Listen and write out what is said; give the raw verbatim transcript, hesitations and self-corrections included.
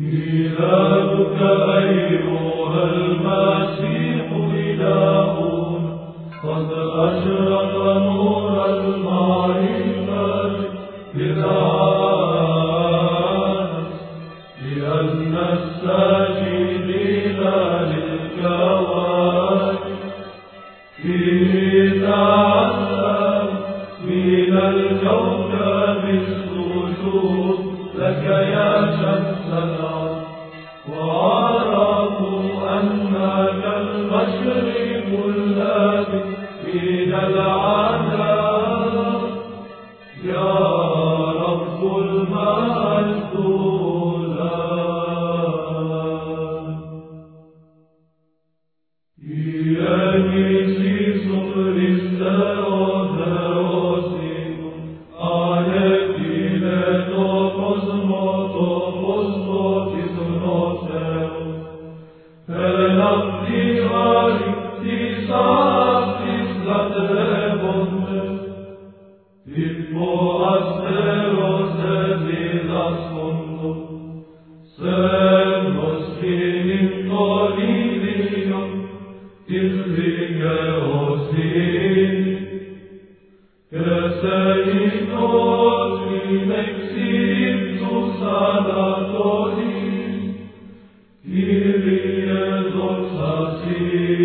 ميلادك أيها المسيح إلهنا قد أشرق نور المعرفة بدانا لأن الساجدين للكواكب فيه تعلم من الكوكب السجود لك يا شمس العرب وعرفوا أنك المشرق الذي من العذاب يا رب المجد Kyrie,